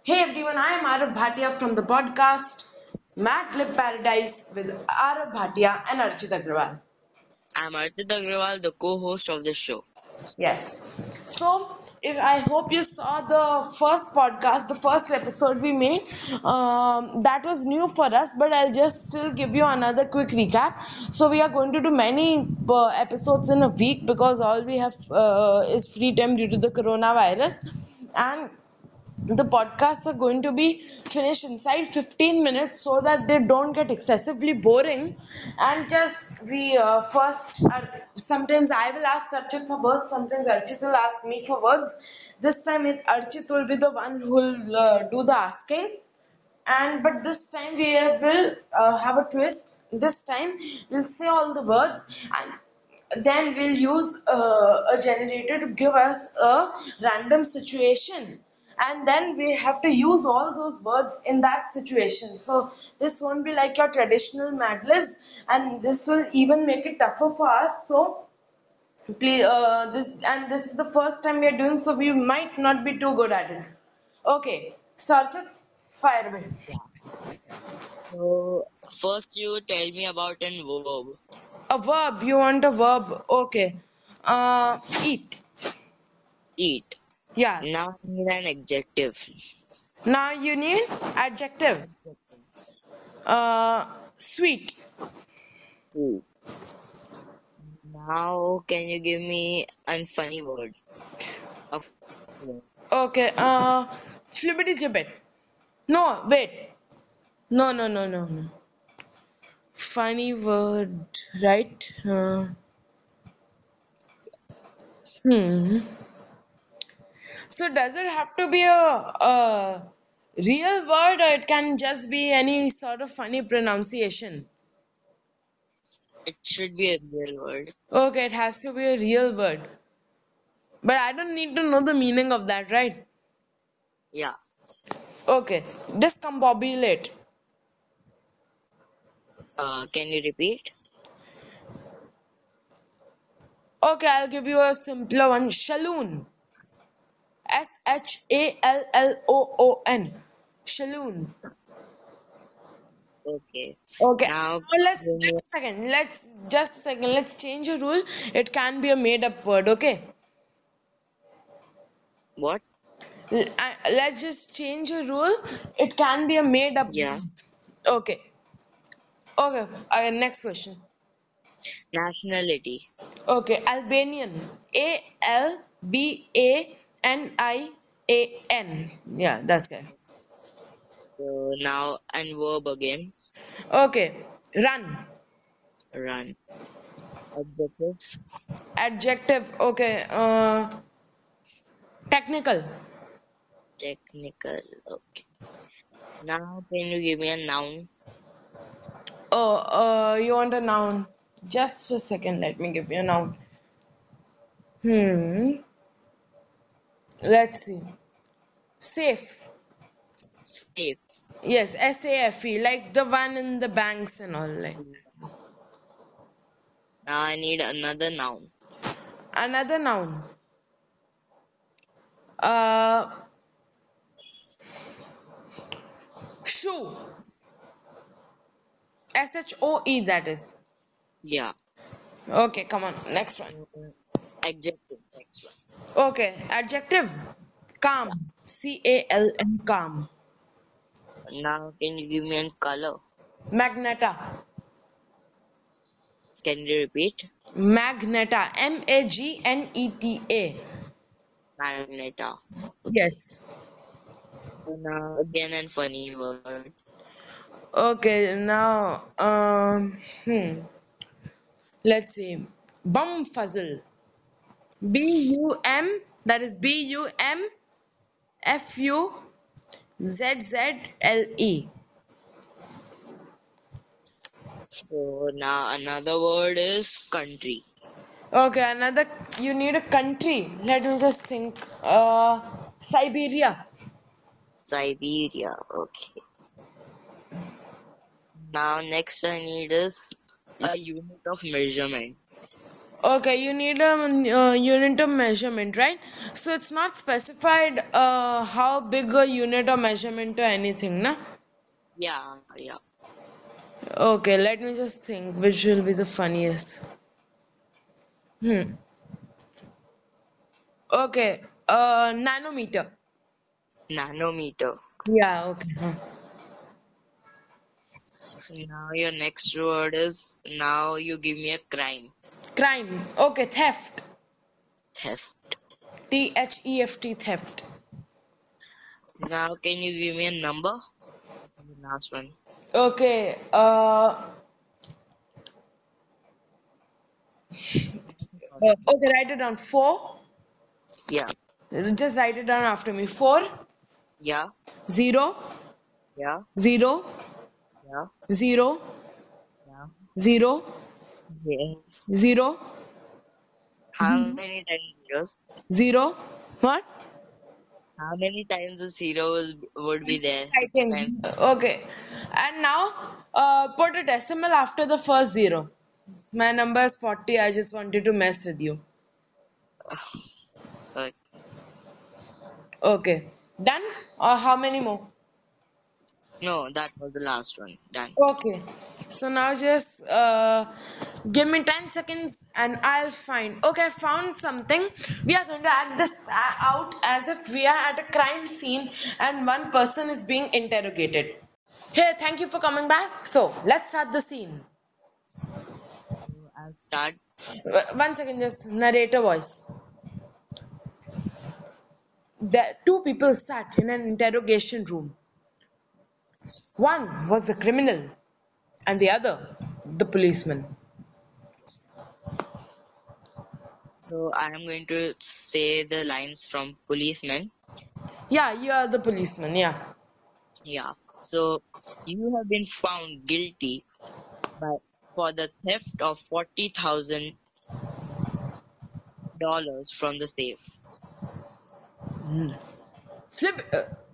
Hey everyone, I am Arav Bhatia from the podcast Mad Lib Paradise with Arav Bhatia and Archit Agrawal. I'm Archit Agrawal, the co-host of the show. Yes. So, if I hope you saw the first podcast, the first episode we made, that was new for us, but I'll just still give you another quick recap. So, we are going to do many episodes in a week because all we have is free time due to the coronavirus. And the podcasts are going to be finished inside 15 minutes so that they don't get excessively boring. And just we first sometimes I will ask Archit for words, sometimes Archit will ask me for words. This time Archit will be the one who will do the asking. And but this time we will have a twist. This time we'll say all the words, and then we'll use a generator to give us a random situation, and then we have to use all those words in that situation. So this won't be like your traditional Mad Libs, and this will even make it tougher for us. So please, this is the first time we are doing, so we might not be too good at it. Okay, Sarchit, fire away. So first you tell me about an verb. A verb. You want a verb? Okay. Eat. Eat. Yeah. Now I need an adjective. Now you need adjective. Sweet. Sweet. Now can you give me a funny word? Of Okay. Flippity gibbet. No, wait. No, no, no, no, no. Funny word, right? Hmm. So does it have to be a real word, or it can just be any sort of funny pronunciation? it should be a real word. Okay, it has to be a real word. But I don't need to know the meaning of that, right? Yeah. Okay, discombobulate. Can you repeat? Okay, I'll give you a simpler one. Shalloon. Shalloon. Shalloon. Okay. Okay. Now Now let's give me just a second. Let's change a rule. It can be a made-up word. Okay. what? Let's just change a rule. It can be a made-up Yeah. word. Okay. Okay. Next question. Nationality. Okay. Albanian. Albanian. Yeah, that's good. So now and verb again. Okay. Run. Run. Adjective. Adjective. Okay. Technical. Technical. Okay. Now can you give me a noun? Oh, you want a noun? Just a second. Let me give you a noun. Hmm. Let's see. Safe. Safe. Yes, SAFE, like the one in the banks and all. Like Now I need another noun. another noun. Uh, shoe. SHOE. That is. Yeah. Okay, come on. Next one. Adjective. Next one. Okay, adjective. Calm. Yeah. CALM. Calm. Now can you give me a color? Magneta. Can you repeat? Magneta. MAGNETA. Magneta. Okay. Yes. So now again and funny word. Okay, now let's see. Bum fuzzle. BUM, that is BUMFUZZLE. So now another word is country. Okay, another, you need a country. Let me just think. Siberia. Siberia. Okay. Now next I need is a unit of measurement. Okay, you need a unit of measurement, right? So it's not specified how big a unit of measurement or anything, na? Yeah, yeah. Okay, let me just think which will be the funniest. Hmm. Okay, nanometer. Nanometer. Yeah, okay. Now your next word is now you give me a crime. Crime. Okay, theft. Theft. Theft, theft. Now can you give me a number? The last one. Okay, okay, write it down. Four. Yeah, Just write it down after me. Four, yeah, zero, yeah, zero, yeah, zero, yeah. zero, Yes. zero, How many times zeros? zero. What? How many times the zeros would be there? Six times. Writing. Okay. And now, put a decimal after the first zero. My number is 40. I just wanted to mess with you. Uh, Okay. Done? Or how many more? no, that was the last one. Done. Okay. So now just give me 10 seconds and I'll find. Okay, I found something. We are going to act this out as if we are at a crime scene and one person is being interrogated. Hey, thank you for coming back. So let's start the scene. So I'll start. 1 second, just narrator voice. The two people sat in an interrogation room. One was the criminal and the other the policeman. So I am going to say the lines from policeman. Yeah, you are the policeman. Yeah. Yeah. So you have been found guilty by for the theft of $40,000 from the safe. Flip.